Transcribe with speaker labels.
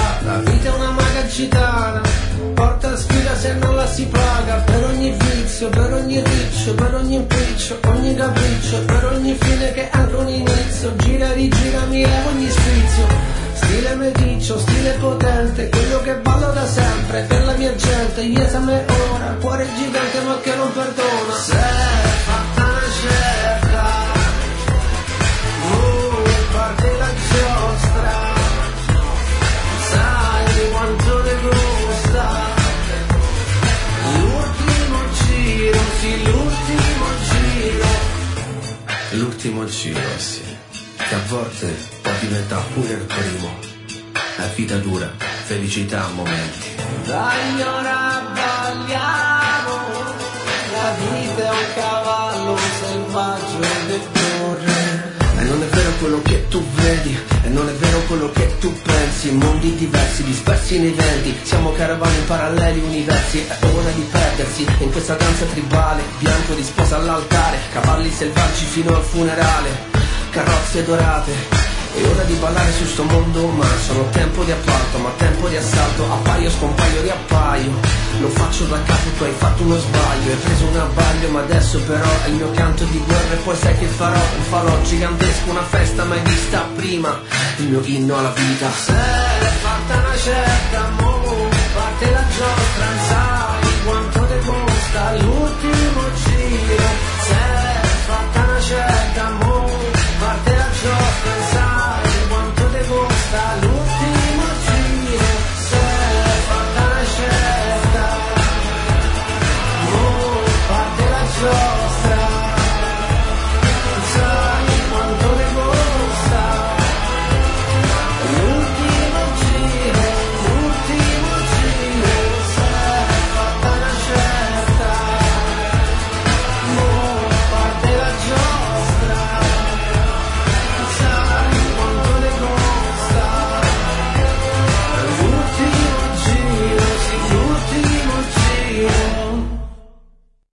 Speaker 1: la vita è una maga gitana, porta sfida se non la si paga, per ogni vizio, per ogni riccio, per ogni impiccio, ogni capriccio, per ogni fine che è anche un inizio, gira rigira mi levo ogni sfizio. Stile meticcio, stile potente, quello che ballo da sempre, per la mia gente, gli esame ora, cuore gigante ma che non perdona. Se è fatta una certa, parte la giostra, sai quanto ne gusta, l'ultimo giro, sì l'ultimo giro. L'ultimo giro, sì, che a volte può diventare pure il primo. La vita dura, felicità a momenti. Dai ora balliamo, la vita è un cavallo selvaggio che corre. E non è vero quello che tu vedi, e non è vero quello che tu pensi. Mondi diversi, dispersi nei venti, siamo caravane in paralleli universi. È ora di perdersi in questa danza tribale, bianco di sposa all'altare, cavalli selvaggi fino al funerale, carrozze dorate. È ora di ballare su sto mondo umano, sono tempo di appalto, ma tempo di assalto. Appaio, scompaio, riappaio. Lo faccio da capo, tu hai fatto uno sbaglio. Hai preso un abbaglio, ma adesso però è il mio canto di guerra. E poi sai che farò? Un falò gigantesco, una festa mai vista prima. Il mio inno alla vita.